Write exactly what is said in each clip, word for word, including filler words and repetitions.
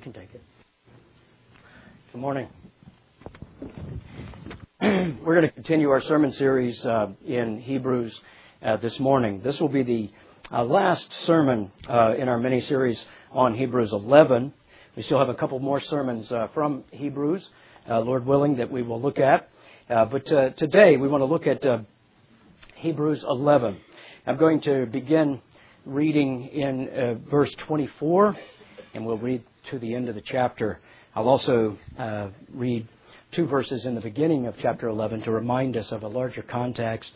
can take it. Good morning. We're going to continue our sermon series uh, in Hebrews uh, this morning. This will be the uh, last sermon uh, in our mini-series on Hebrews eleven. We still have a couple more sermons uh, from Hebrews, uh, Lord willing, that we will look at. Uh, but uh, today we want to look at uh, Hebrews eleven. I'm going to begin reading in uh, verse twenty-four, and we'll read to the end of the chapter. I'll also uh, read two verses in the beginning of chapter eleven to remind us of a larger context.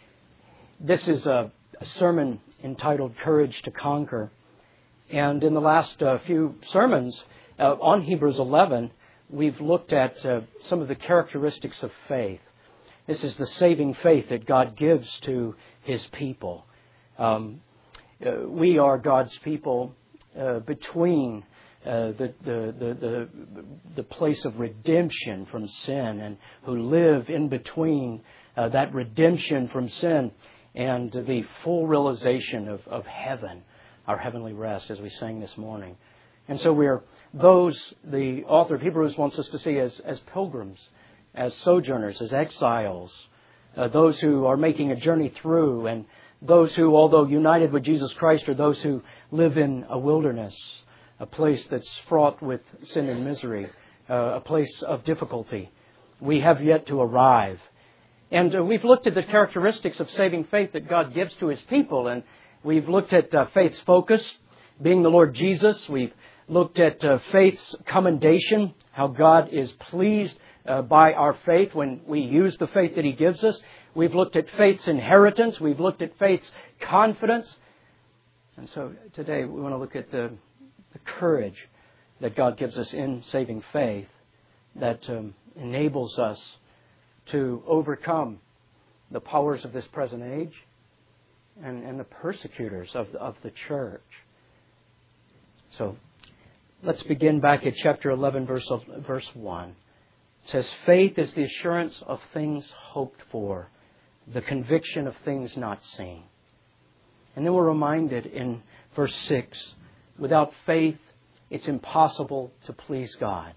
This is a, a sermon entitled Courage to Conquer. And in the last uh, few sermons uh, on Hebrews eleven, we've looked at uh, some of the characteristics of faith. This is the saving faith that God gives to His people. Um, uh, we are God's people uh, between Uh, the, the, the, the, the place of redemption from sin, and who live in between uh, that redemption from sin and the full realization of, of heaven, our heavenly rest, as we sang this morning. And so we're those, the author of Hebrews wants us to see as, as pilgrims, as sojourners, as exiles, uh, those who are making a journey through, and those who, although united with Jesus Christ, are those who live in a wilderness, a place that's fraught with sin and misery, uh, a place of difficulty. We have yet to arrive. And uh, we've looked at the characteristics of saving faith that God gives to His people. And we've looked at uh, faith's focus, being the Lord Jesus. We've looked at uh, faith's commendation, how God is pleased uh, by our faith when we use the faith that He gives us. We've looked at faith's inheritance. We've looked at faith's confidence. And so today we want to look at the The courage that God gives us in saving faith that um, enables us to overcome the powers of this present age and, and the persecutors of, of the church. So let's begin back at chapter eleven, verse, verse one. It says, "Faith is the assurance of things hoped for, the conviction of things not seen." And then we're reminded in verse six, "Without faith, it's impossible to please God."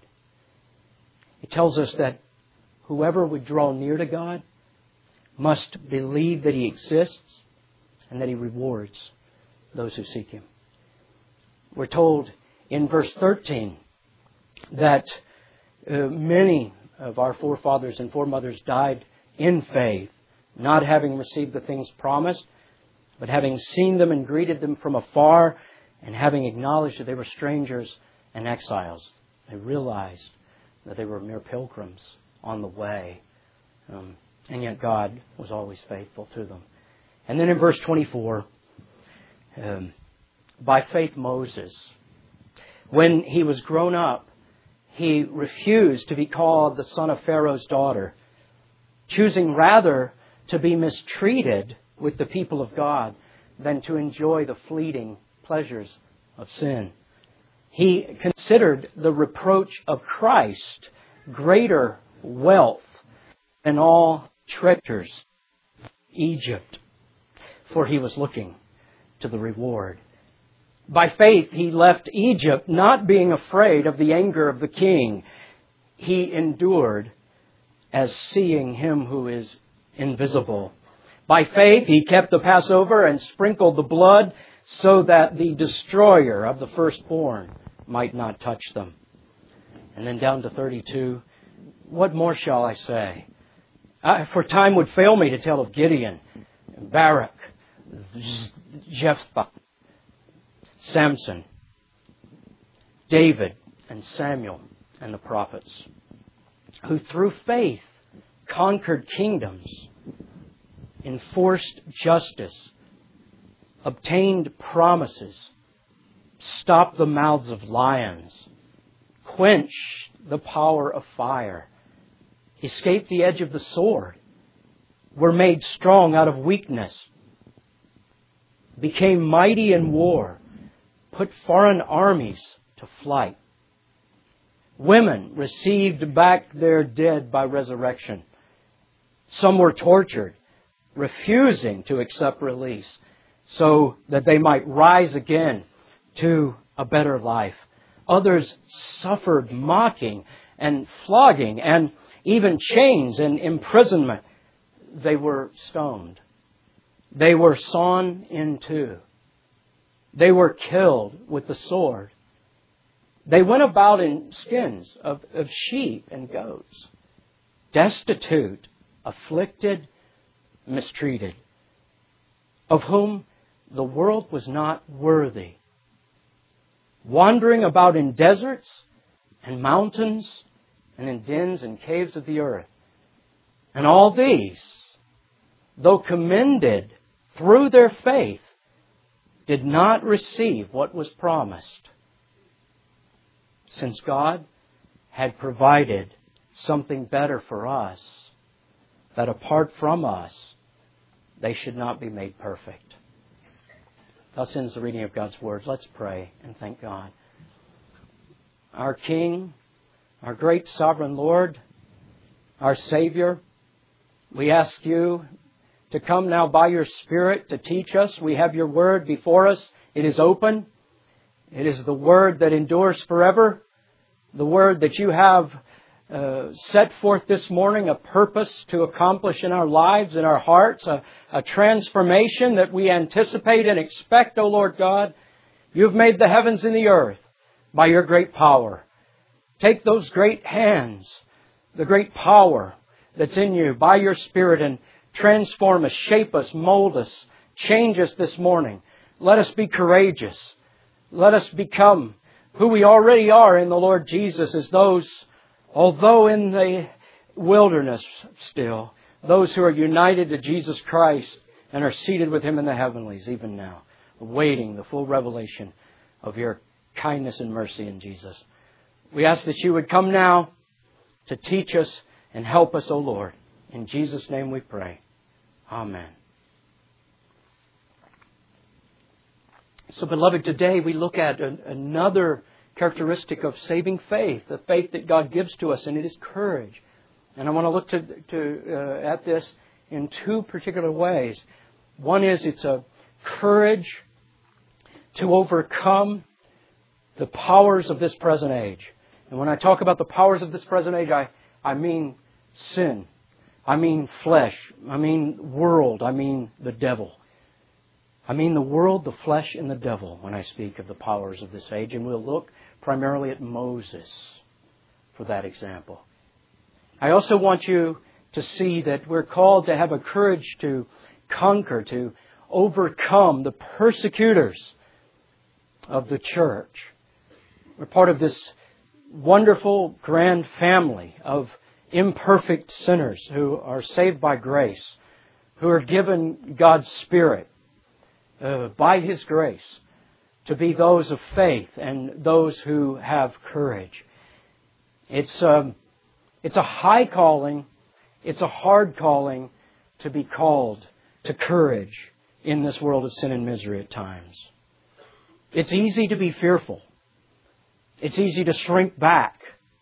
It tells us that whoever would draw near to God must believe that He exists and that He rewards those who seek Him. We're told in verse thirteen that uh, many of our forefathers and foremothers died in faith, not having received the things promised, but having seen them and greeted them from afar, and having acknowledged that they were strangers and exiles. They realized that they were mere pilgrims on the way. Um, and yet God was always faithful to them. And then in verse twenty-four, um, by faith Moses, when he was grown up, he refused to be called the son of Pharaoh's daughter, choosing rather to be mistreated with the people of God than to enjoy the fleeting pleasures of sin. He considered the reproach of Christ greater wealth than all treasures of Egypt, for he was looking to the reward. By faith he left Egypt, not being afraid of the anger of the king. He endured as seeing Him who is invisible. By faith he kept the Passover and sprinkled the blood, so that the destroyer of the firstborn might not touch them. And then down to thirty-two, "What more shall I say? I, for time would fail me to tell of Gideon, Barak, Jephthah, Samson, David, and Samuel, and the prophets, who through faith conquered kingdoms, enforced justice, obtained promises, stopped the mouths of lions, quenched the power of fire, escaped the edge of the sword, were made strong out of weakness, became mighty in war, put foreign armies to flight. Women received back their dead by resurrection. Some were tortured, refusing to accept release, so that they might rise again to a better life. Others suffered mocking and flogging and even chains and imprisonment. They were stoned. They were sawn in two. They were killed with the sword. They went about in skins of, of sheep and goats, destitute, afflicted, mistreated, of whom the world was not worthy, wandering about in deserts and mountains and in dens and caves of the earth. And all these, though commended through their faith, did not receive what was promised, since God had provided something better for us, that apart from us, they should not be made perfect. Thus ends the reading of God's Word. Let's pray and thank God. Our King, our great sovereign Lord, our Savior, we ask You to come now by Your Spirit to teach us. We have Your Word before us. It is open. It is the Word that endures forever. The Word that You have uh, set forth this morning, a purpose to accomplish in our lives, in our hearts, a, a transformation that we anticipate and expect, O Lord God. You've made the heavens and the earth by Your great power. Take those great hands, the great power that's in You by Your Spirit, and transform us, shape us, mold us, change us this morning. Let us be courageous. Let us become who we already are in the Lord Jesus, as those, although in the wilderness still, those who are united to Jesus Christ and are seated with Him in the heavenlies even now, awaiting the full revelation of Your kindness and mercy in Jesus. We ask that You would come now to teach us and help us, O Lord. In Jesus' name we pray. Amen. So, beloved, today we look at an, another characteristic of saving faith, the faith that God gives to us, and it is courage. And I want to look to, to uh, at this in two particular ways. One is it's a courage to overcome the powers of this present age. And when I talk about the powers of this present age, I, I mean sin. I mean flesh. I mean world. I mean the devil. I mean the world, the flesh, and the devil when I speak of the powers of this age. And we'll look primarily at Moses for that example. I also want you to see that we're called to have a courage to conquer, to overcome the persecutors of the church. We're part of this wonderful, grand family of imperfect sinners who are saved by grace, who are given God's Spirit uh, by His grace to be those of faith and those who have courage. It's um, it's a high calling, it's a hard calling to be called to courage in this world of sin and misery at times. It's easy to be fearful. It's easy to shrink back.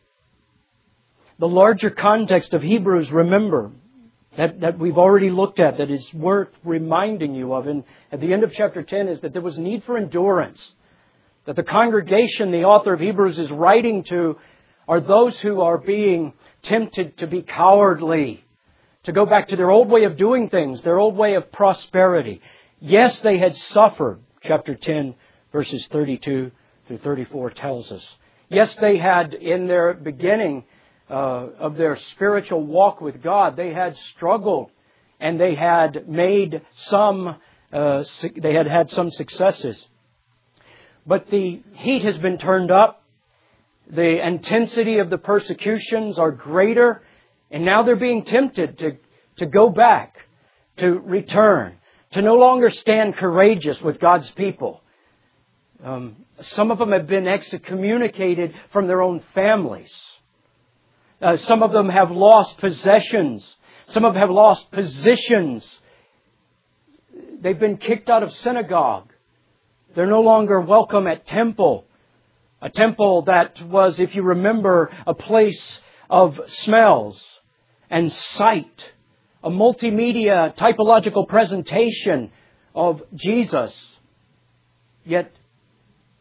The larger context of Hebrews, remember, that, that we've already looked at, that is worth reminding you of, and at the end of chapter ten, is that there was need for endurance. That the congregation the author of Hebrews is writing to are those who are being tempted to be cowardly, to go back to their old way of doing things, their old way of prosperity. Yes, they had suffered, chapter ten, verses thirty-two through thirty-four tells us. Yes, they had, in their beginning uh, of their spiritual walk with God, they had struggled and they had made some, uh, they had had some successes. But the heat has been turned up. The intensity of the persecutions are greater. And now they're being tempted to, to go back, to return, to no longer stand courageous with God's people. Um, some of them have been excommunicated from their own families. Uh, some of them have lost possessions. Some of them have lost positions. They've been kicked out of synagogue. They're no longer welcome at temple. A temple that was, if you remember, a place of smells and sight. A multimedia typological presentation of Jesus. Yet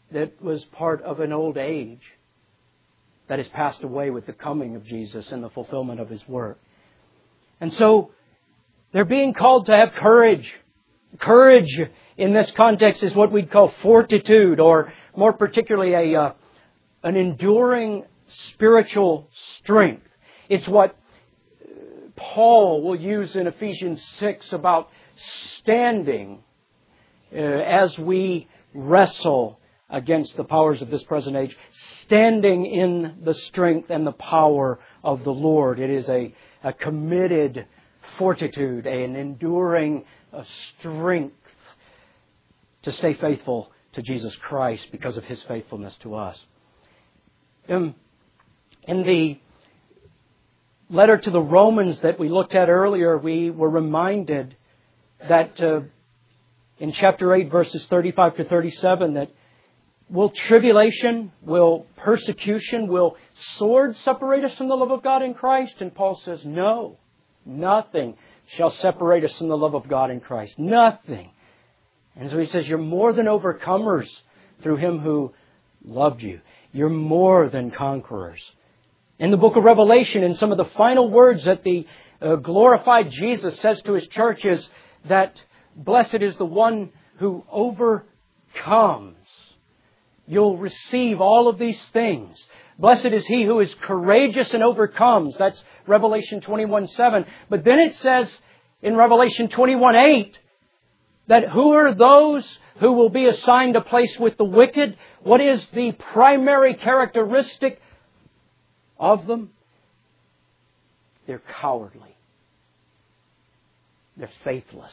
that was part of an old age that has passed away with the coming of Jesus and the fulfillment of His work. And so they're being called to have courage. Courage in this context is what we'd call fortitude, or more particularly a uh, an enduring spiritual strength. It's what Paul will use in Ephesians six about standing uh, as we wrestle against the powers of this present age, standing in the strength and the power of the Lord. It is a, a committed fortitude, an enduring uh, strength to stay faithful to Jesus Christ because of His faithfulness to us. Um, in the letter to the Romans that we looked at earlier, we were reminded that uh, in chapter eight, verses thirty-five to thirty-seven, that will tribulation, will persecution, will sword separate us from the love of God in Christ? And Paul says, no, nothing shall separate us from the love of God in Christ. Nothing. And so he says, you're more than overcomers through Him who loved you. You're more than conquerors. In the book of Revelation, in some of the final words that the uh, glorified Jesus says to His church is that blessed is the one who overcomes. You'll receive all of these things. Blessed is he who is courageous and overcomes. That's Revelation twenty-one seven. But then it says in Revelation twenty-one eight that who are those who will be assigned a place with the wicked? What is the primary characteristic of them? They're cowardly. They're faithless.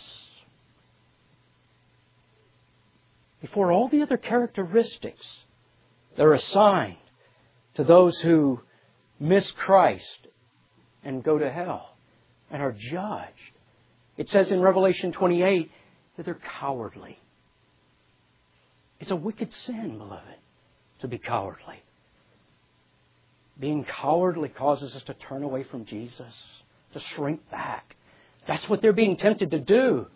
Before all the other characteristics that are assigned to those who miss Christ and go to hell and are judged. It says in Revelation twenty-eight that they're cowardly. It's a wicked sin, beloved, to be cowardly. Being cowardly causes us to turn away from Jesus, to shrink back. That's what they're being tempted to do.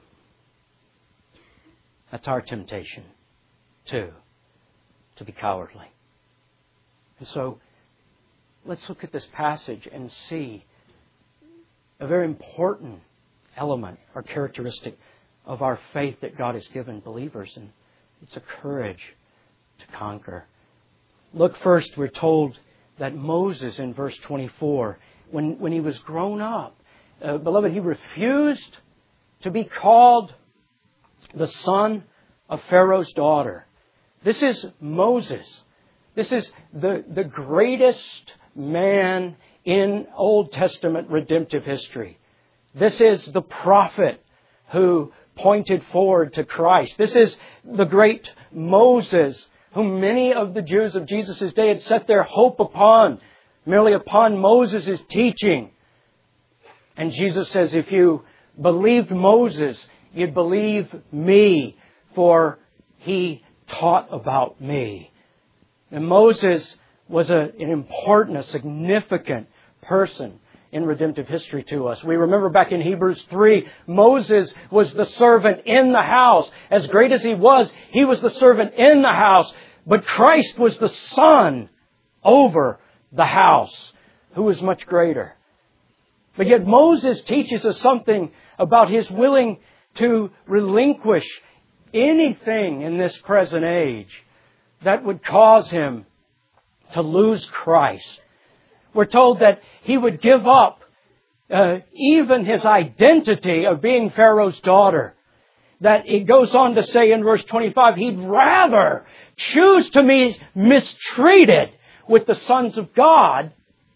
That's our temptation, too, to be cowardly. And so, let's look at this passage and see a very important element or characteristic of our faith that God has given believers. And it's a courage to conquer. Look first, we're told that Moses in verse twenty-four, when, when he was grown up, uh, beloved, he refused to be called the son of Pharaoh's daughter. This is Moses. This is the, the greatest man in Old Testament redemptive history. This is the prophet who pointed forward to Christ. This is the great Moses, whom many of the Jews of Jesus' day had set their hope upon, merely upon Moses' teaching. And Jesus says, if you believed Moses, you'd believe me, for he taught about me. And Moses was a, an important, a significant person in redemptive history to us. We remember back in Hebrews three, Moses was the servant in the house. As great as he was, he was the servant in the house. But Christ was the Son over the house, who was much greater. But yet Moses teaches us something about his willing to relinquish anything in this present age that would cause him to lose Christ. We're told that he would give up uh, even his identity of being Pharaoh's daughter. That it goes on to say in verse twenty-five, he'd rather choose to be mistreated with the sons of God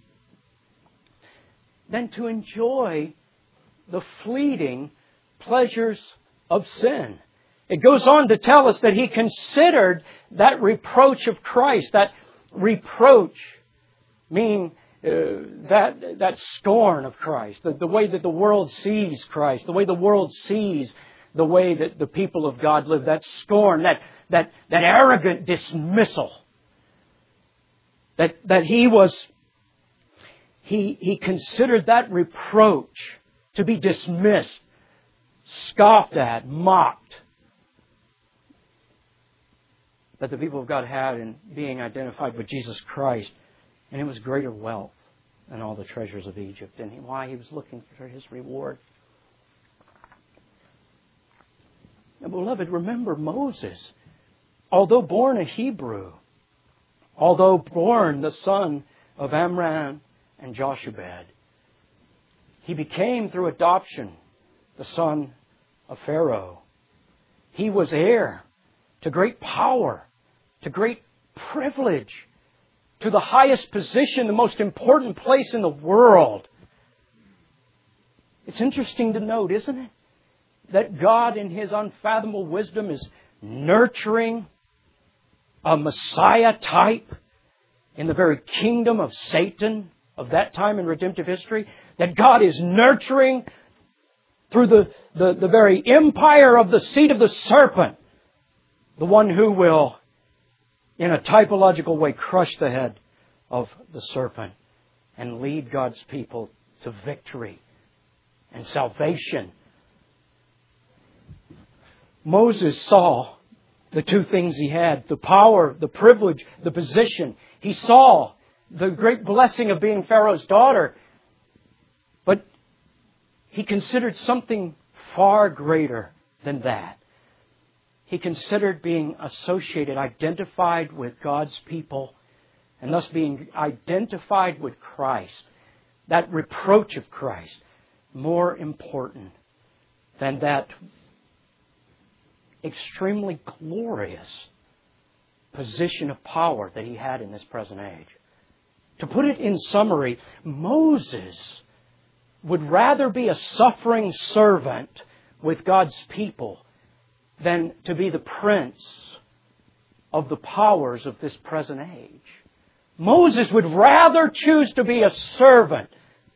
than to enjoy the fleeting pleasures of sin. It goes on to tell us that he considered that reproach of Christ, that reproach, meaning uh, that that scorn of Christ, the, the way that the world sees Christ, the way the world sees the way that the people of God live, that scorn, that that that arrogant dismissal, that that he was he he considered that reproach to be dismissed, scoffed at, mocked. that the people of God had in being identified with Jesus Christ. And it was greater wealth than all the treasures of Egypt. And why? He was looking for His reward. And beloved, remember Moses. Although born a Hebrew, although born the son of Amram and Jochebed, he became through adoption the son of Pharaoh. He was heir to great power, to great privilege, to the highest position, the most important place in the world. It's interesting to note, isn't it, that God in His unfathomable wisdom is nurturing a Messiah type in the very kingdom of Satan of that time in redemptive history. That God is nurturing through the, the, the very empire of the seed of the serpent, the one who will, in a typological way, crush the head of the serpent and lead God's people to victory and salvation. Moses saw the two things he had, the power, the privilege, the position. He saw the great blessing of being Pharaoh's daughter. But he considered something far greater than that. He considered being associated, identified with God's people, and thus being identified with Christ, that reproach of Christ, more important than that extremely glorious position of power that he had in this present age. To put it in summary, Moses would rather be a suffering servant with God's people than to be the prince of the powers of this present age. Moses would rather choose to be a servant.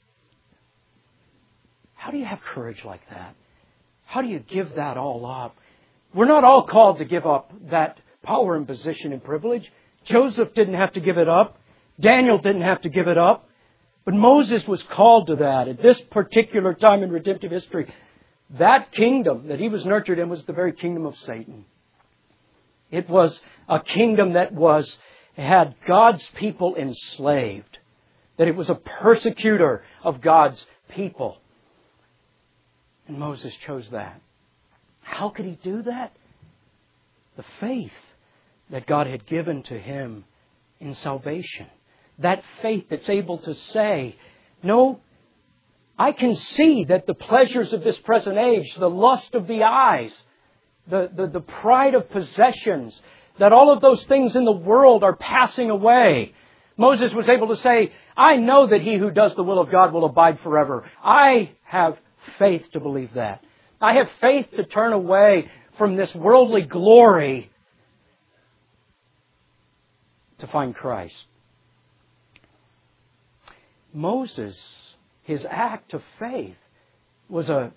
How do you have courage like that? How do you give that all up? We're not all called to give up that power and position and privilege. Joseph didn't have to give it up. Daniel didn't have to give it up. But Moses was called to that at this particular time in redemptive history. That kingdom that he was nurtured in was the very kingdom of Satan. It was a kingdom that was had God's people enslaved. That it was a persecutor of God's people. And Moses chose that. How could he do that? The faith that God had given to him in salvation. That faith that's able to say, no, I can see that the pleasures of this present age, the lust of the eyes, the, the, the pride of possessions, that all of those things in the world are passing away. Moses was able to say, I know that he who does the will of God will abide forever. I have faith to believe that. I have faith to turn away from this worldly glory to find Christ. Moses, his act of faith was a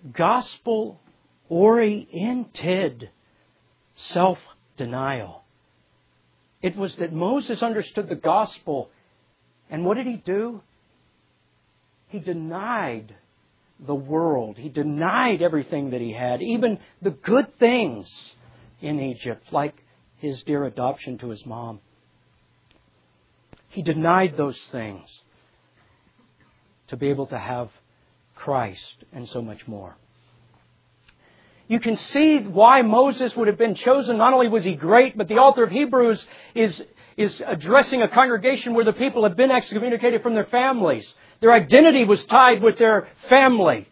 gospel-oriented self-denial. It was that Moses understood the gospel. And what did he do? He denied the world. He denied everything that he had, even the good things in Egypt, like his dear adoption to his mom. He denied those things to be able to have Christ and so much more. You can see why Moses would have been chosen. Not only was he great, but the author of Hebrews is, is addressing a congregation where the people have been excommunicated from their families. Their identity was tied with their family.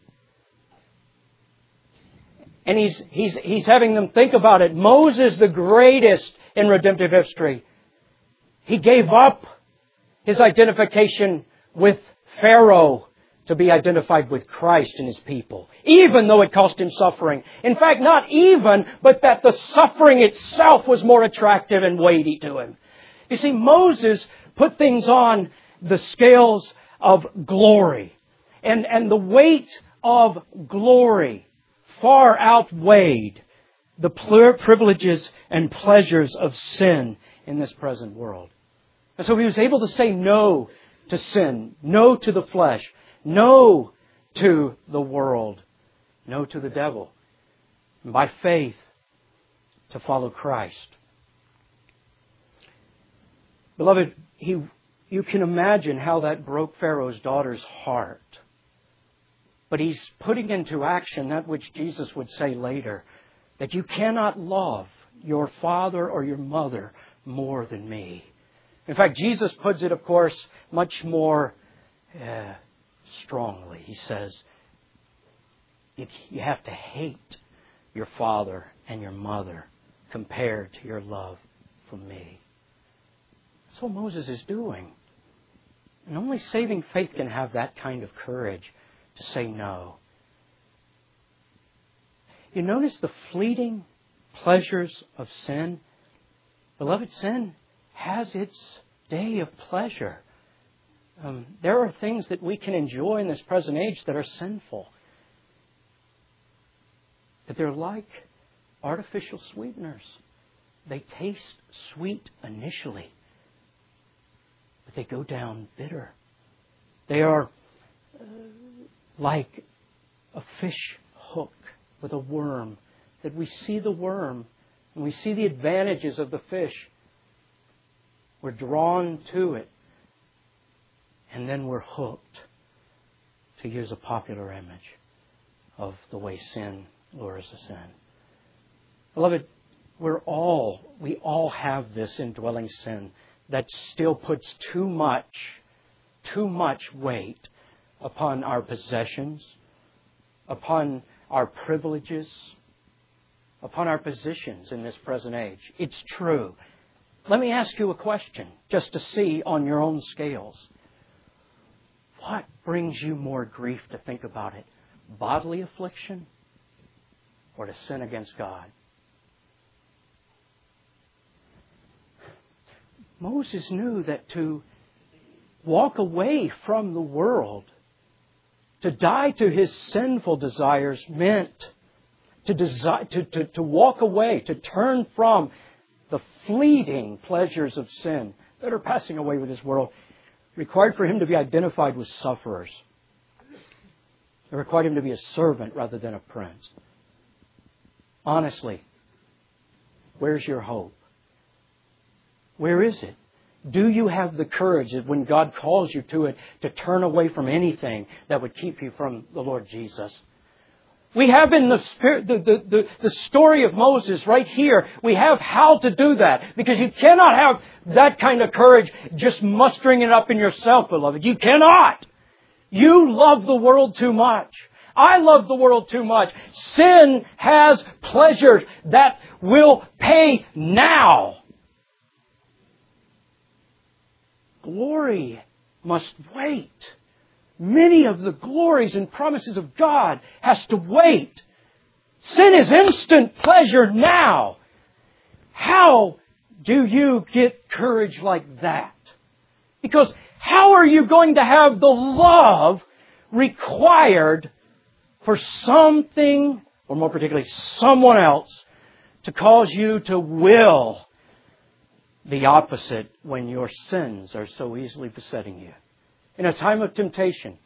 And he's, he's, he's having them think about it. Moses, the greatest in redemptive history, he gave up his identification with Pharaoh to be identified with Christ and His people, even though it cost him suffering. In fact, not even, but that the suffering itself was more attractive and weighty to him. You see, Moses put things on the scales of glory. And, and the weight of glory far outweighed the privileges and pleasures of sin in this present world. And so he was able to say no to sin, no to the flesh, no to the world, no to the devil. And by faith, to follow Christ. Beloved, he, you can imagine how that broke Pharaoh's daughter's heart. But he's putting into action that which Jesus would say later, that you cannot love your father or your mother more than me. In fact, Jesus puts it, of course, much more uh, strongly. He says, you, you have to hate your father and your mother compared to your love for me. That's what Moses is doing. And only saving faith can have that kind of courage to say no. You notice the fleeting pleasures of sin? Beloved, sin has its day of pleasure. Um, there are things that we can enjoy in this present age that are sinful. But they're like artificial sweeteners. They taste sweet initially, but they go down bitter. They are uh, like a fish hook with a worm, that we see the worm and we see the advantages of the fish. We're drawn to it, and then we're hooked, to use a popular image of the way sin lures us in. Beloved, we're all, we all have this indwelling sin that still puts too much, too much weight upon our possessions, upon our privileges, upon our positions in this present age. It's true. Let me ask you a question, just to see on your own scales. What brings you more grief to think about it? Bodily affliction or to sin against God? Moses knew that to walk away from the world, to die to his sinful desires, meant to, desi- to, to, to walk away, to turn from the fleeting pleasures of sin that are passing away with this world. It required for him to be identified with sufferers. It required him to be a servant rather than a prince. Honestly, where's your hope? Where is it? Do you have the courage that when God calls you to it, to turn away from anything that would keep you from the Lord Jesus? We have in the, spirit, the, the, the, the story of Moses right here, we have how to do that. Because you cannot have that kind of courage just mustering it up in yourself, beloved. You cannot. You love the world too much. I love the world too much. Sin has pleasures that will pay now. Glory must wait. Many of the glories and promises of God has to wait. Sin is instant pleasure now. How do you get courage like that? Because how are you going to have the love required for something, or more particularly someone else, to cause you to will the opposite when your sins are so easily besetting you? In a time of temptation,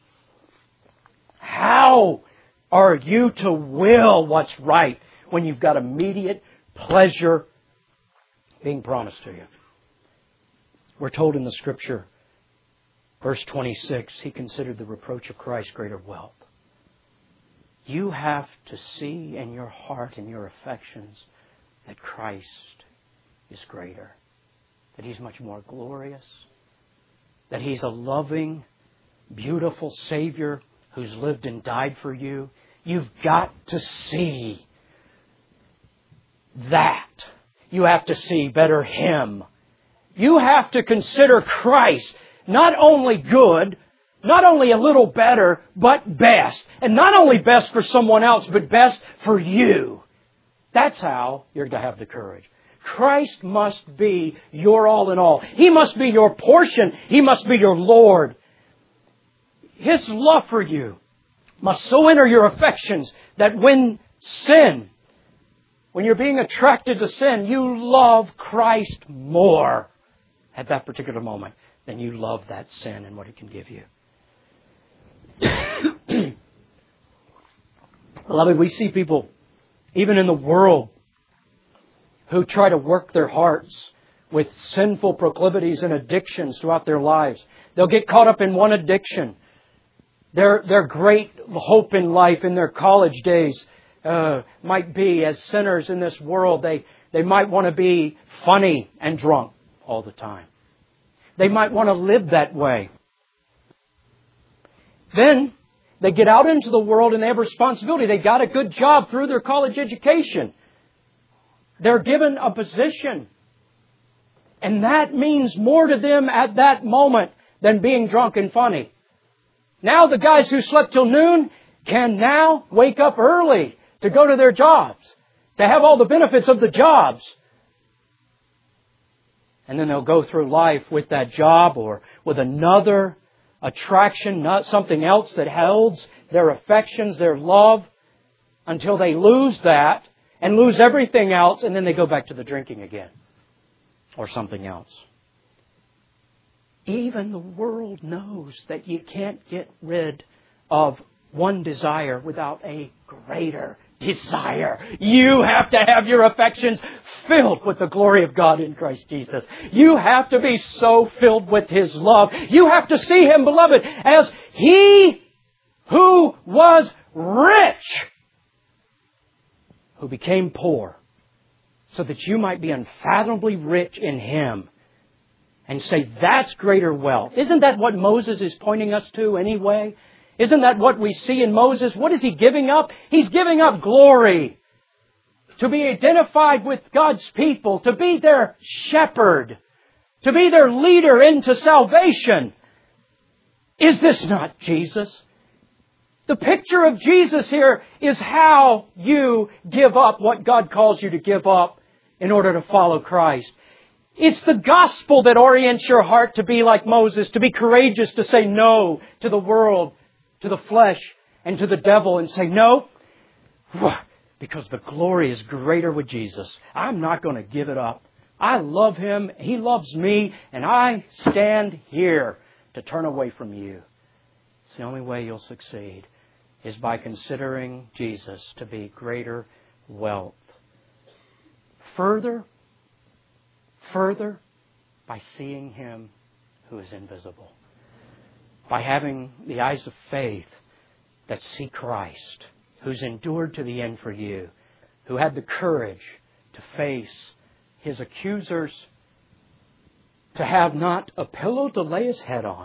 how are you to will what's right when you've got immediate pleasure being promised to you? We're told in the Scripture, verse twenty-six, he considered the reproach of Christ greater wealth. You have to see in your heart and your affections that Christ is greater, that He's much more glorious, that He's a loving, beautiful Savior who's lived and died for you. You've got to see that. You have to see better Him. You have to consider Christ not only good, not only a little better, but best. And not only best for someone else, but best for you. That's how you're to have the courage. Christ must be your all in all. He must be your portion. He must be your Lord. His love for you must so enter your affections that when sin, when you're being attracted to sin, you love Christ more at that particular moment than you love that sin and what it can give you. Beloved, we see people, even in the world, who try to work their hearts with sinful proclivities and addictions throughout their lives. They'll get caught up in one addiction. Their, their great hope in life in their college days uh, might be, as sinners in this world, they, they might want to be funny and drunk all the time. They might want to live that way. Then they get out into the world and they have responsibility. They got a good job through their college education. They're given a position. And that means more to them at that moment than being drunk and funny. Now the guys who slept till noon can now wake up early to go to their jobs, to have all the benefits of the jobs. And then they'll go through life with that job or with another attraction, not something else that holds their affections, their love, until they lose that and lose everything else, and then they go back to the drinking again or something else. Even the world knows that you can't get rid of one desire without a greater desire. You have to have your affections filled with the glory of God in Christ Jesus. You have to be so filled with His love. You have to see Him, beloved, as He who was rich, who became poor, so that you might be unfathomably rich in Him. And say, that's greater wealth. Isn't that what Moses is pointing us to anyway? Isn't that what we see in Moses? What is he giving up? He's giving up glory. To be identified with God's people. To be their shepherd. To be their leader into salvation. Is this not Jesus? The picture of Jesus here is how you give up what God calls you to give up in order to follow Christ. It's the gospel that orients your heart to be like Moses, to be courageous, to say no to the world, to the flesh, and to the devil, and say no, because the glory is greater with Jesus. I'm not going to give it up. I love Him, He loves me, and I stand here to turn away from you. It's the only way you'll succeed, is by considering Jesus to be greater wealth. Further, Further, by seeing Him who is invisible. By having the eyes of faith that see Christ, who's endured to the end for you, who had the courage to face His accusers, to have not a pillow to lay His head on.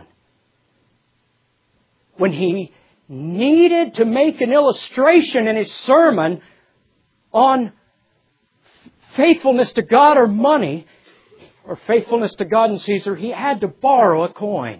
When He needed to make an illustration in His sermon on faithfulness to God or money, or faithfulness to God and Caesar, He had to borrow a coin.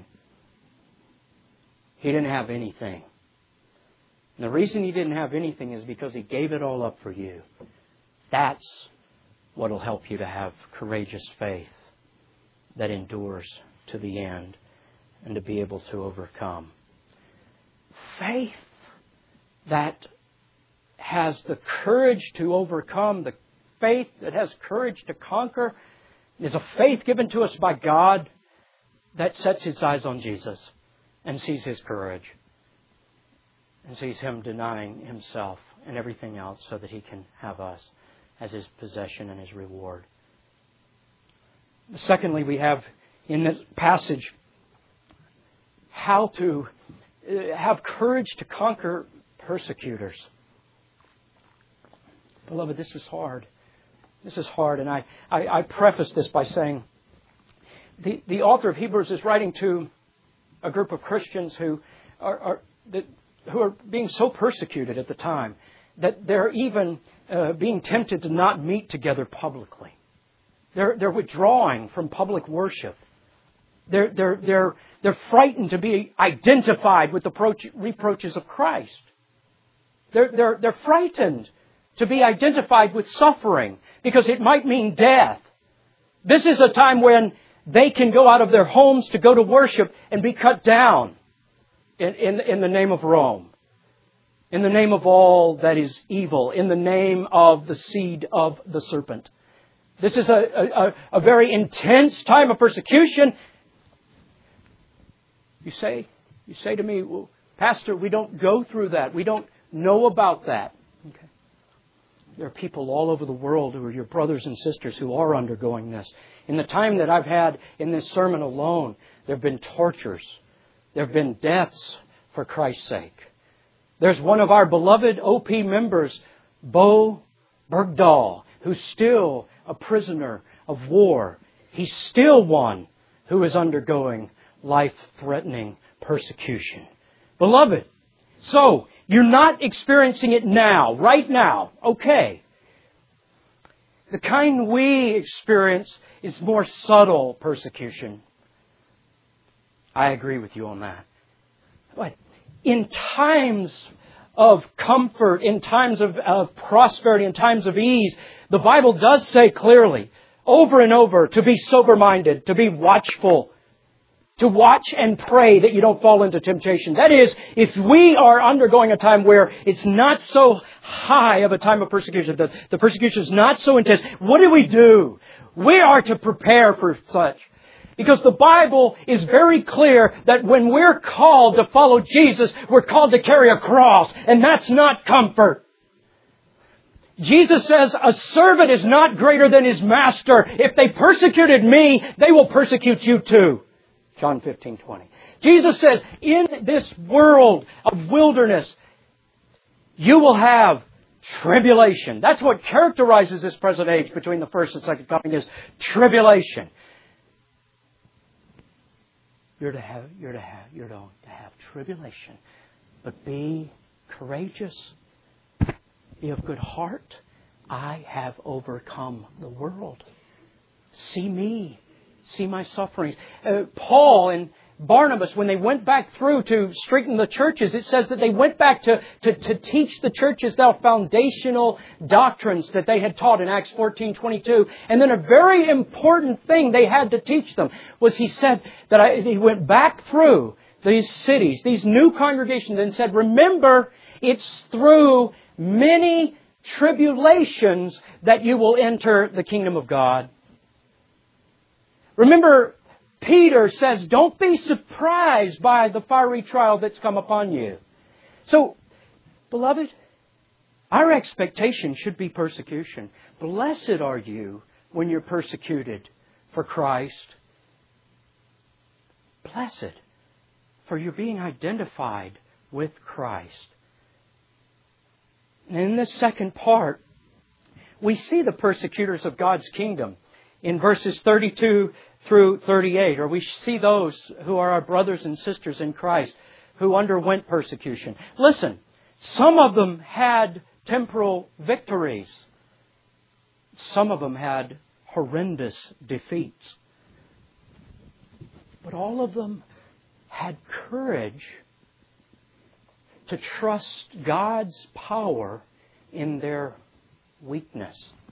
He didn't have anything. And the reason He didn't have anything is because He gave it all up for you. That's what will help you to have courageous faith that endures to the end and to be able to overcome. Faith that has the courage to overcome, the faith that has courage to conquer, is a faith given to us by God that sets its eyes on Jesus and sees His courage and sees Him denying Himself and everything else so that He can have us as His possession and His reward. Secondly, we have in this passage how to have courage to conquer persecutors. Beloved, this is hard. This is hard, and I, I, I preface this by saying the, the author of Hebrews is writing to a group of Christians who are, are that, who are being so persecuted at the time that they're even uh, being tempted to not meet together publicly. They're, they're withdrawing from public worship. They're, they're, they're, they're frightened to be identified with the reproach, reproaches of Christ. They're, they're, they're frightened to be identified with suffering, because it might mean death. This is a time when they can go out of their homes to go to worship and be cut down in, in, in the name of Rome, in the name of all that is evil, in the name of the seed of the serpent. This is a, a, a very intense time of persecution. You say, you say to me, well, Pastor, we don't go through that. We don't know about that. Okay. There are people all over the world who are your brothers and sisters who are undergoing this. In the time that I've had in this sermon alone, there have been tortures. There have been deaths for Christ's sake. There's one of our beloved O P members, Bo Bergdahl, who's still a prisoner of war. He's still one who is undergoing life-threatening persecution. Beloved, so you're not experiencing it now, right now. Okay. The kind we experience is more subtle persecution. I agree with you on that. But in times of comfort, in times of, of prosperity, in times of ease, the Bible does say clearly, over and over, to be sober-minded, to be watchful, to watch and pray that you don't fall into temptation. That is, if we are undergoing a time where it's not so high of a time of persecution, the, the persecution is not so intense, what do we do? We are to prepare for such. Because the Bible is very clear that when we're called to follow Jesus, we're called to carry a cross. And that's not comfort. Jesus says, a servant is not greater than his master. If they persecuted me, they will persecute you too. John fifteen twenty. Jesus says, in this world of wilderness, you will have tribulation. That's what characterizes this present age between the first and second coming is tribulation. You're to have, you're to have, you're to have tribulation. But be courageous. Be of good heart. I have overcome the world. See me. See my sufferings. Uh, Paul and Barnabas, when they went back through to strengthen the churches, it says that they went back to, to, to teach the churches now foundational doctrines that they had taught in Acts fourteen twenty-two. And then a very important thing they had to teach them was he said that I, he went back through these cities, these new congregations, and said, remember, it's through many tribulations that you will enter the kingdom of God. Remember, Peter says, don't be surprised by the fiery trial that's come upon you. So, beloved, our expectation should be persecution. Blessed are you when you're persecuted for Christ. Blessed, for you're being identified with Christ. And in this second part, we see the persecutors of God's kingdom in verses thirty-two through thirty-eight, or we see those who are our brothers and sisters in Christ who underwent persecution. Listen, some of them had temporal victories. Some of them had horrendous defeats. But all of them had courage to trust God's power in their weakness.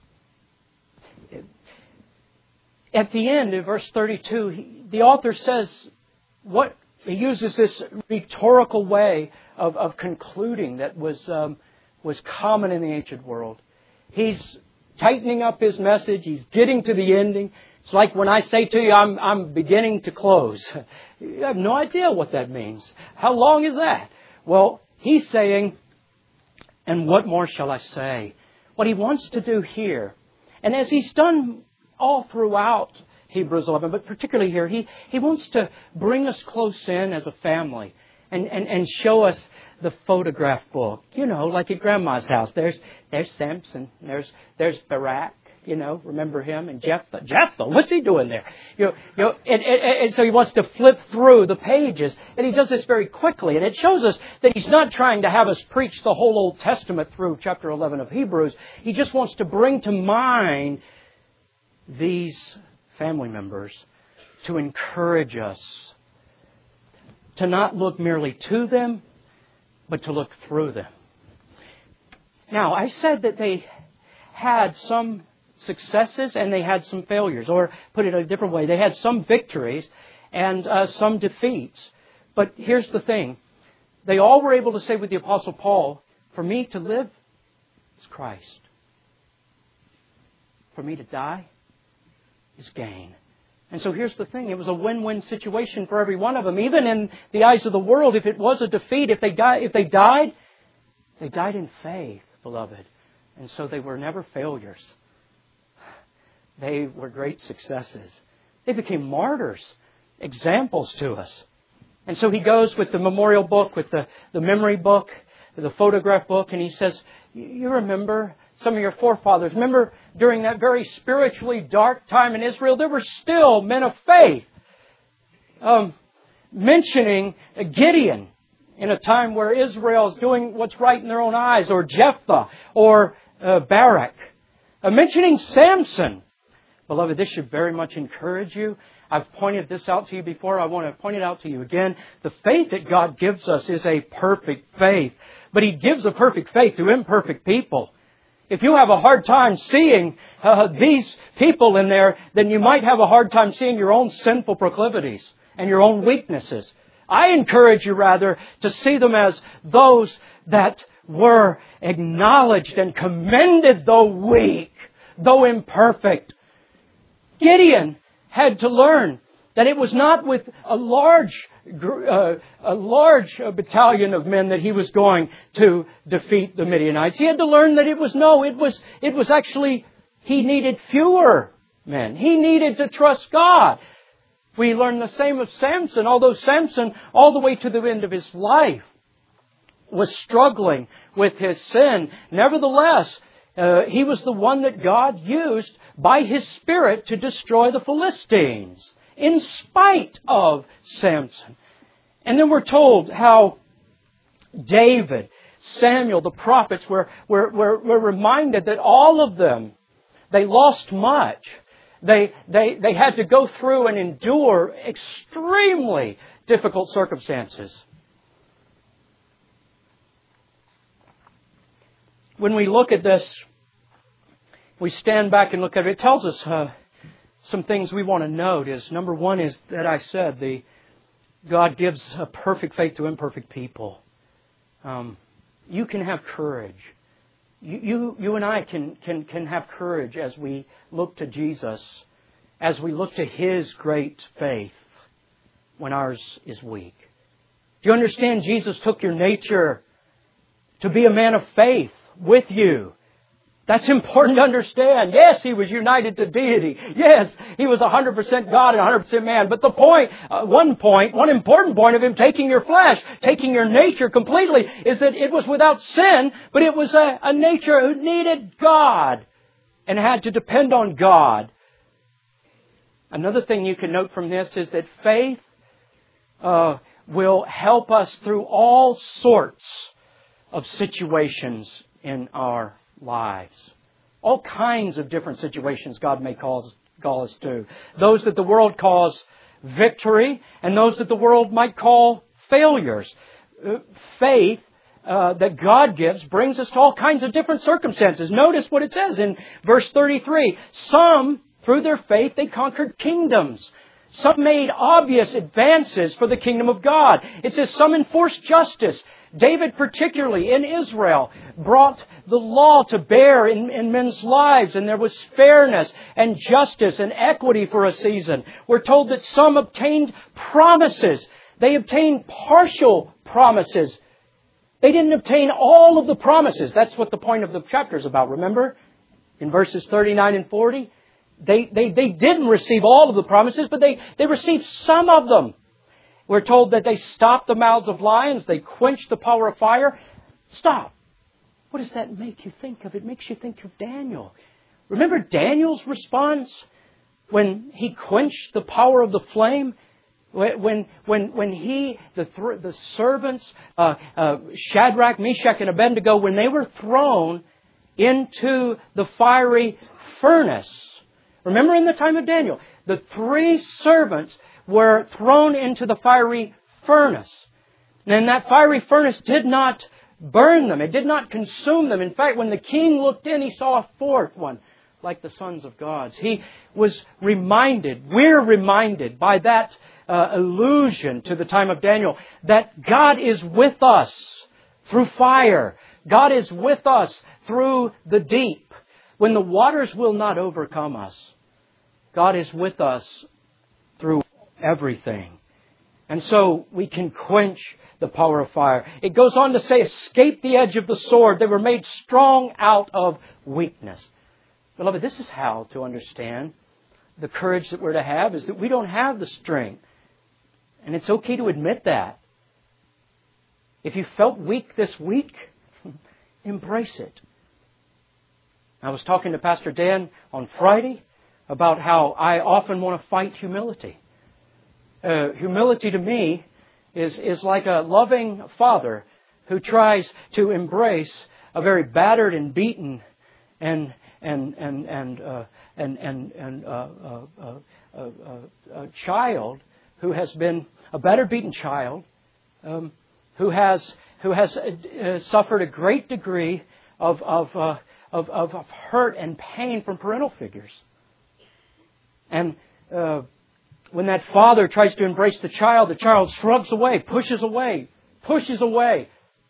At the end, in verse thirty-two, he, the author says, what he uses this rhetorical way of, of concluding that was um, was common in the ancient world. He's tightening up his message. He's getting to the ending. It's like when I say to you, I'm, I'm beginning to close. You have no idea what that means. How long is that? Well, he's saying, and what more shall I say? What he wants to do here, and as he's done all throughout Hebrews eleven, but particularly here, he, he wants to bring us close in as a family and, and, and show us the photograph book. You know, like at Grandma's house. There's there's Samson. There's there's Barak. You know, remember him? And Jephthah. Jephthah, what's he doing there? You know, you know and, and, and so he wants to flip through the pages. And he does this very quickly. And it shows us that he's not trying to have us preach the whole Old Testament through chapter eleven of Hebrews. He just wants to bring to mind these family members to encourage us to not look merely to them, but to look through them. Now, I said that they had some successes and they had some failures, or put it a different way, they had some victories and uh, some defeats. But here's the thing. They all were able to say with the Apostle Paul, for me to live is Christ. For me to die is gain. And so here's the thing. It was a win-win situation for every one of them. Even in the eyes of the world, if it was a defeat, if they died, if they died, they died in faith, beloved. And so they were never failures. They were great successes. They became martyrs, examples to us. And so he goes with the memorial book, with the, the memory book, the photograph book, and he says, you remember some of your forefathers. Remember during that very spiritually dark time in Israel, there were still men of faith. Um, mentioning Gideon in a time where Israel is doing what's right in their own eyes, or Jephthah, or uh, Barak. Uh, mentioning Samson. Beloved, this should very much encourage you. I've pointed this out to you before. I want to point it out to you again. The faith that God gives us is a perfect faith. But He gives a perfect faith to imperfect people. If you have a hard time seeing uh, these people in there, then you might have a hard time seeing your own sinful proclivities and your own weaknesses. I encourage you rather to see them as those that were acknowledged and commended, though weak, though imperfect. Gideon had to learn that it was not with a large, uh, a large battalion of men that he was going to defeat the Midianites. He had to learn that it was no, it was, it was actually, he needed fewer men. He needed to trust God. We learn the same of Samson, although Samson, all the way to the end of his life, was struggling with his sin. Nevertheless, uh, he was the one that God used by His Spirit to destroy the Philistines, in spite of Samson. And then we're told how David, Samuel, the prophets, were, were, were, were reminded that all of them, they lost much. They, they, they had to go through and endure extremely difficult circumstances. When we look at this, we stand back and look at it. It tells us uh, some things we want to note. Is number one is that I said the God gives a perfect faith to imperfect people. Um, you can have courage. You, you, you and I can, can, can have courage as we look to Jesus, as we look to His great faith when ours is weak. Do you understand? Jesus took your nature to be a man of faith with you. That's important to understand. Yes, He was united to deity. Yes, He was one hundred percent God and one hundred percent man. But the point, uh, one point, one important point of Him taking your flesh, taking your nature completely, is that it was without sin, but it was a, a nature who needed God and had to depend on God. Another thing you can note from this is that faith uh, will help us through all sorts of situations in our lives. All kinds of different situations God may call, call us to. Those that the world calls victory and those that the world might call failures. Uh, faith uh, that God gives brings us to all kinds of different circumstances. Notice what it says in verse thirty-three. Some, through their faith, they conquered kingdoms. Some made obvious advances for the kingdom of God. It says some enforced justice. David, particularly in Israel, brought the law to bear in, in men's lives, and there was fairness and justice and equity for a season. We're told that some obtained promises. They obtained partial promises. They didn't obtain all of the promises. That's what the point of the chapter is about, remember? In verses thirty-nine and forty, they, they, they didn't receive all of the promises, but they, they received some of them. We're told that they stopped the mouths of lions. They quenched the power of fire. Stop. What does that make you think of? It makes you think of Daniel. Remember Daniel's response when he quenched the power of the flame? When when when he, the th- the servants, uh, uh, Shadrach, Meshach, and Abednego, when they were thrown into the fiery furnace. Remember in the time of Daniel, the three servants were thrown into the fiery furnace. And that fiery furnace did not burn them. It did not consume them. In fact, when the king looked in, he saw a fourth one, like the sons of God. He was reminded, we're reminded by that uh, allusion to the time of Daniel, that God is with us through fire. God is with us through the deep. When the waters will not overcome us, God is with us through everything. And so we can quench the power of fire. It goes on to say, escape the edge of the sword. They were made strong out of weakness. Beloved, this is how to understand the courage that we're to have, is that we don't have the strength. And it's okay to admit that. If you felt weak this week, embrace it. I was talking to Pastor Dan on Friday about how I often want to fight humility. Uh, humility to me is, is like a loving father who tries to embrace a very battered and beaten and and and and uh, and and, and uh, uh, uh, uh, uh, uh, child who has been a battered, beaten child um, who has who has uh, suffered a great degree of of, uh, of of of hurt and pain from parental figures, and uh, when that father tries to embrace the child, the child shrugs away, pushes away, pushes away.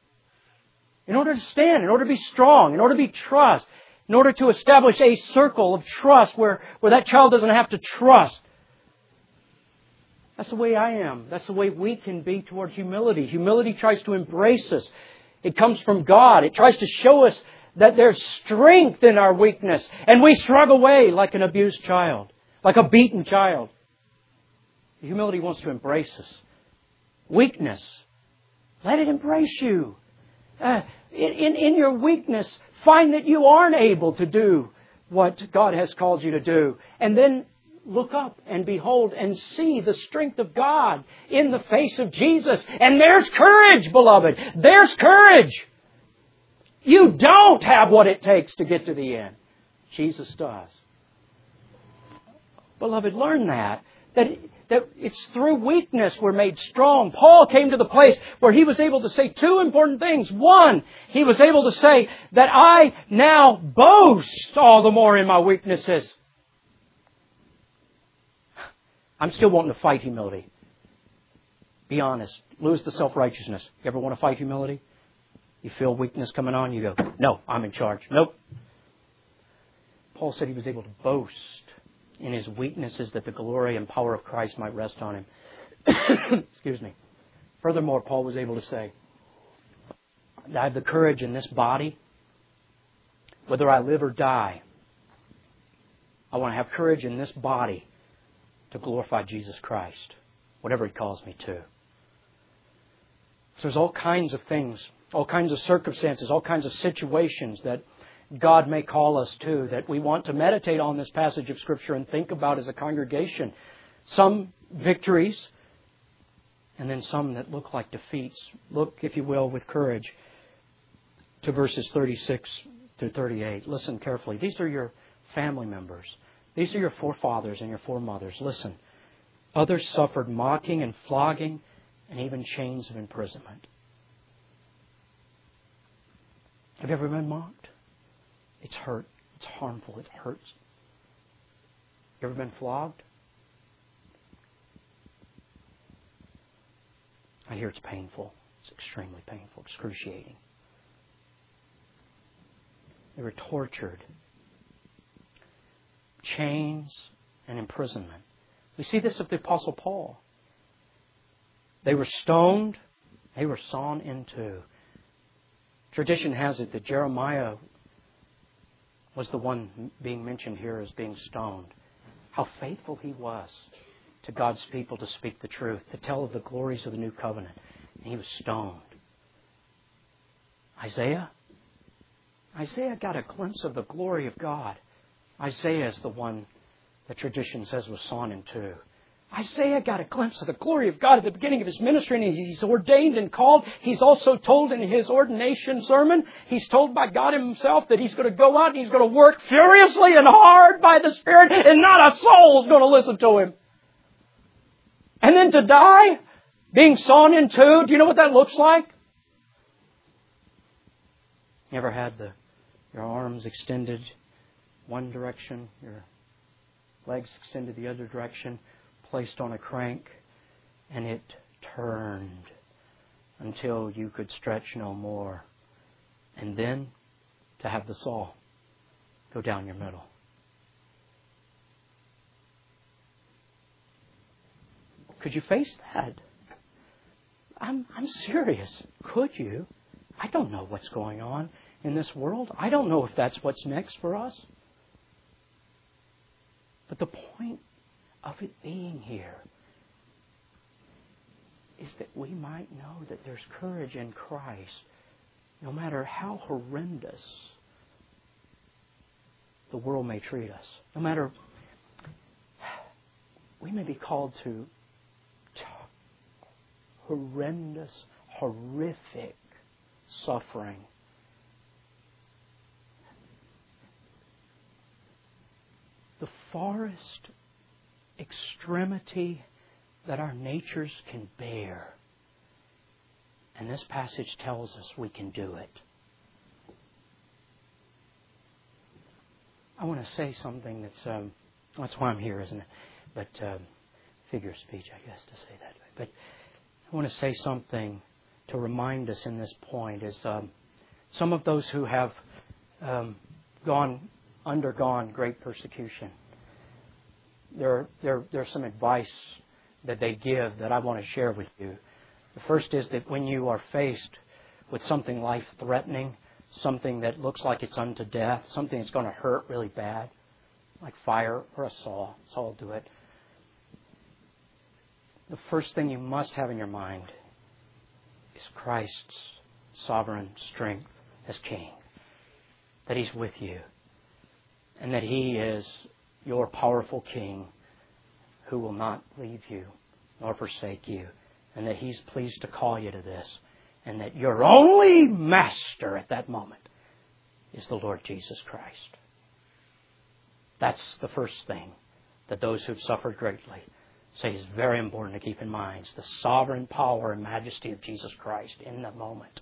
In order to stand, in order to be strong, in order to be trust, in order to establish a circle of trust where, where that child doesn't have to trust. That's the way I am. That's the way we can be toward humility. Humility tries to embrace us. It comes from God. It tries to show us that there's strength in our weakness. And we shrug away like an abused child, like a beaten child. Humility wants to embrace us. Weakness, let it embrace you. Uh, in, in, in your weakness, find that you aren't able to do what God has called you to do. And then look up and behold and see the strength of God in the face of Jesus. And there's courage, beloved. There's courage. You don't have what it takes to get to the end. Jesus does. Beloved, learn that. That, that it's through weakness we're made strong. Paul came to the place where he was able to say two important things. One, he was able to say that I now boast all the more in my weaknesses. I'm still wanting to fight humility. Be honest. Lose the self-righteousness. You ever want to fight humility? You feel weakness coming on, you go, no, I'm in charge. Nope. Paul said he was able to boast in his weaknesses that the glory and power of Christ might rest on him. Excuse me. Furthermore, Paul was able to say, I have the courage in this body, whether I live or die. I want to have courage in this body to glorify Jesus Christ, whatever He calls me to. So there's all kinds of things, all kinds of circumstances, all kinds of situations that God may call us to, that we want to meditate on this passage of Scripture and think about as a congregation. Some victories, and then some that look like defeats. Look, if you will, with courage to verses thirty-six through thirty-eight. Listen carefully. These are your family members. These are your forefathers and your foremothers. Listen. Others suffered mocking and flogging and even chains of imprisonment. Have you ever been mocked? It's hurt. It's harmful. It hurts. You ever been flogged? I hear it's painful. It's extremely painful, excruciating. They were tortured. Chains and imprisonment. We see this of the Apostle Paul. They were stoned. They were sawn in two. Tradition has it that Jeremiah was the one being mentioned here as being stoned. How faithful he was to God's people to speak the truth, to tell of the glories of the new covenant. And he was stoned. Isaiah? Isaiah got a glimpse of the glory of God. Isaiah is the one that tradition says was sawn in two. Isaiah got a glimpse of the glory of God at the beginning of his ministry, and he's ordained and called. He's also told in his ordination sermon, he's told by God Himself that he's going to go out and he's going to work furiously and hard by the Spirit, and not a soul is going to listen to him. And then to die, being sawn in two, do you know what that looks like? You ever had the your arms extended one direction, your legs extended the other direction, placed on a crank, and it turned until you could stretch no more. And then to have the saw go down your middle. Could you face that? I'm, I'm serious. Could you? I don't know what's going on in this world. I don't know if that's what's next for us. But the point of it being here is that we might know that there's courage in Christ, no matter how horrendous the world may treat us. No matter, we may be called to horrendous, horrific suffering. The farthest extremity that our natures can bear. And this passage tells us we can do it. I want to say something that's, um, that's why I'm here, isn't it? But, um, figure of speech, I guess, to say that. But I want to say something to remind us in this point is um, some of those who have um, gone, undergone great persecution. There, there, there's some advice that they give that I want to share with you. The first is that when you are faced with something life-threatening, something that looks like it's unto death, something that's going to hurt really bad, like fire or a saw, saw will do it. The first thing you must have in your mind is Christ's sovereign strength as King. That He's with you. And that He is your powerful King who will not leave you nor forsake you. And that He's pleased to call you to this. And that your only master at that moment is the Lord Jesus Christ. That's the first thing that those who've suffered greatly say is very important to keep in mind. It's the sovereign power and majesty of Jesus Christ in that moment.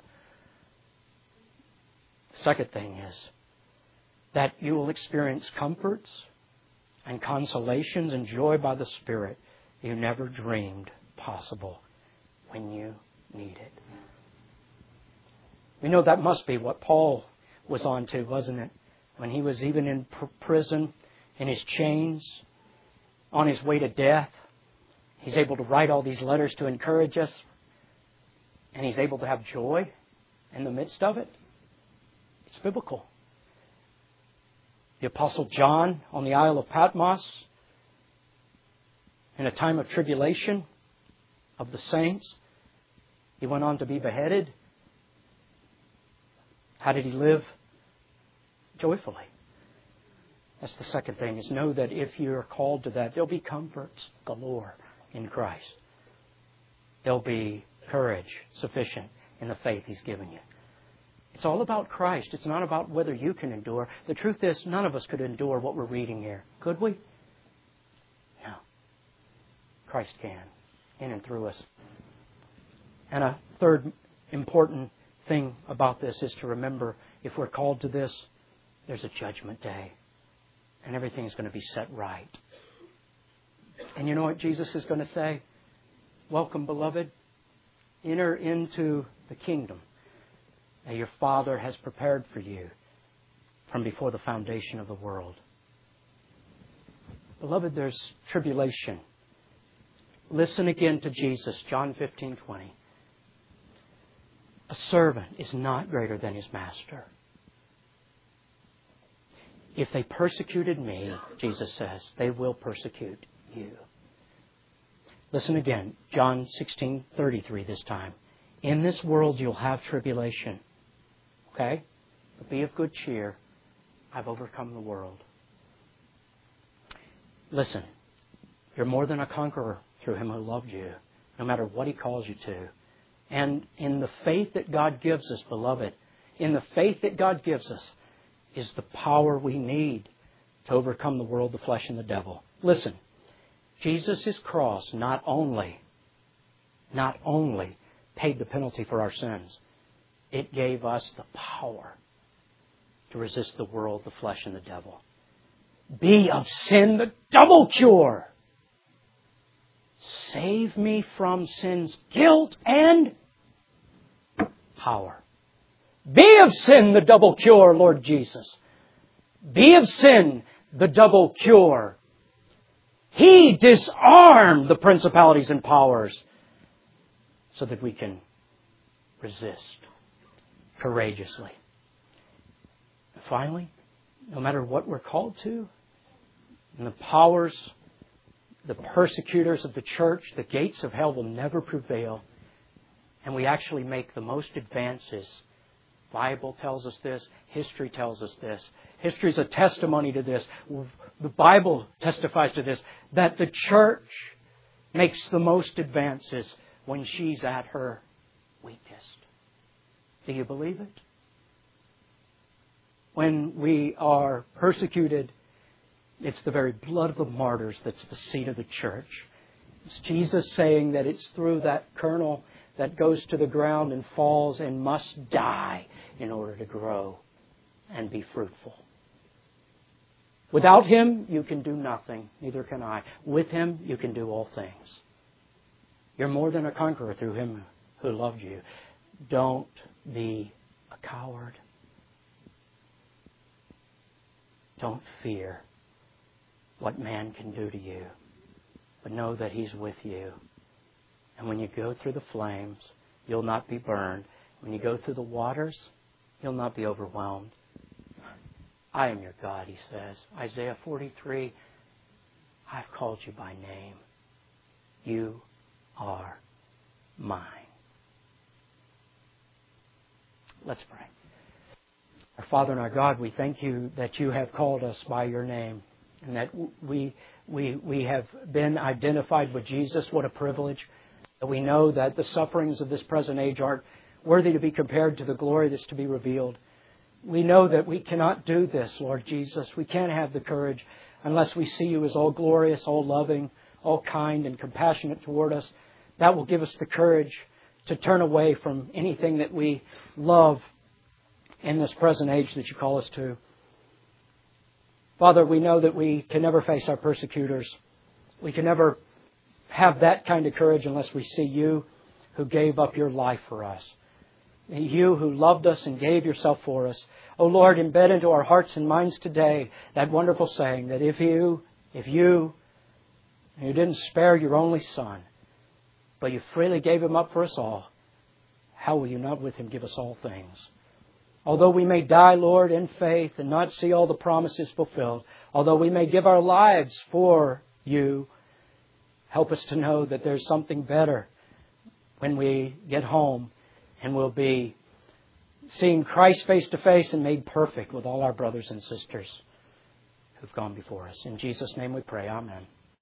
The second thing is that you will experience comforts and consolations and joy by the Spirit you never dreamed possible when you need it. We know that must be what Paul was on to, wasn't it? When he was even in pr- prison, in his chains, on his way to death. He's able to write all these letters to encourage us. And he's able to have joy in the midst of it. It's biblical. The Apostle John on the Isle of Patmos, in a time of tribulation of the saints, he went on to be beheaded. How did he live? Joyfully. That's the second thing, is know that if you're called to that, there'll be comforts galore in Christ. There'll be courage sufficient in the faith He's given you. It's all about Christ. It's not about whether you can endure. The truth is, none of us could endure what we're reading here. Could we? No. Christ can, in and through us. And a third important thing about this is to remember, if we're called to this, there's a judgment day. And everything's going to be set right. And you know what Jesus is going to say? Welcome, beloved. Enter into the kingdom that your Father has prepared for you from before the foundation of the world. Beloved, there's tribulation. Listen again to Jesus, John fifteen twenty. A servant is not greater than his master. If they persecuted me, Jesus says, they will persecute you. Listen again, John sixteen thirty-three this time. In this world you'll have tribulation. Okay? But be of good cheer. I've overcome the world. Listen, you're more than a conqueror through Him who loved you, no matter what He calls you to. And in the faith that God gives us, beloved, in the faith that God gives us, is the power we need to overcome the world, the flesh, and the devil. Listen, Jesus' cross not only, not only paid the penalty for our sins, it gave us the power to resist the world, the flesh, and the devil. Be of sin the double cure. Save me from sin's guilt and power. Be of sin the double cure, Lord Jesus. Be of sin the double cure. He disarmed the principalities and powers. so that we can resist courageously. And finally, no matter what we're called to, and the powers, the persecutors of the church, the gates of hell will never prevail. And we actually make the most advances. Bible tells us this. History tells us this. History is a testimony to this. The Bible testifies to this. That the church makes the most advances when she's at her weakest. Do you believe it? When we are persecuted, it's the very blood of the martyrs that's the seed of the church. It's Jesus saying that it's through that kernel that goes to the ground and falls and must die in order to grow and be fruitful. Without Him, you can do nothing. Neither can I. With Him, you can do all things. You're more than a conqueror through Him who loved you. Don't be a coward. Don't fear what man can do to you, but know that He's with you. And when you go through the flames, you'll not be burned. When you go through the waters, you'll not be overwhelmed. I am your God, He says. Isaiah forty-three, I've called you by name. You are mine. Let's pray. Our Father and our God, we thank You that You have called us by Your name, and that we we we have been identified with Jesus. What a privilege. That we know that the sufferings of this present age aren't worthy to be compared to the glory that's to be revealed. We know that we cannot do this, Lord Jesus. We can't have the courage unless we see You as all glorious, all loving, all kind and compassionate toward us. That will give us the courage to turn away from anything that we love in this present age that You call us to. Father, we know that we can never face our persecutors. We can never have that kind of courage unless we see You who gave up Your life for us. You who loved us and gave Yourself for us. Oh Lord, embed into our hearts and minds today that wonderful saying that if You, if You, You didn't spare Your only Son, but You freely gave Him up for us all, how will You not with Him give us all things? Although we may die, Lord, in faith and not see all the promises fulfilled, although we may give our lives for You, help us to know that there's something better when we get home and we'll be seeing Christ face to face and made perfect with all our brothers and sisters who've gone before us. In Jesus' name we pray. Amen.